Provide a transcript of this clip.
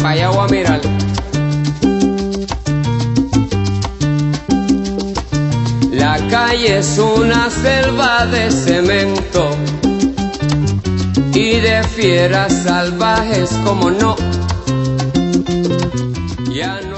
para allá voy a mirar. La calle es una selva de cemento y de fieras salvajes como no. Ya no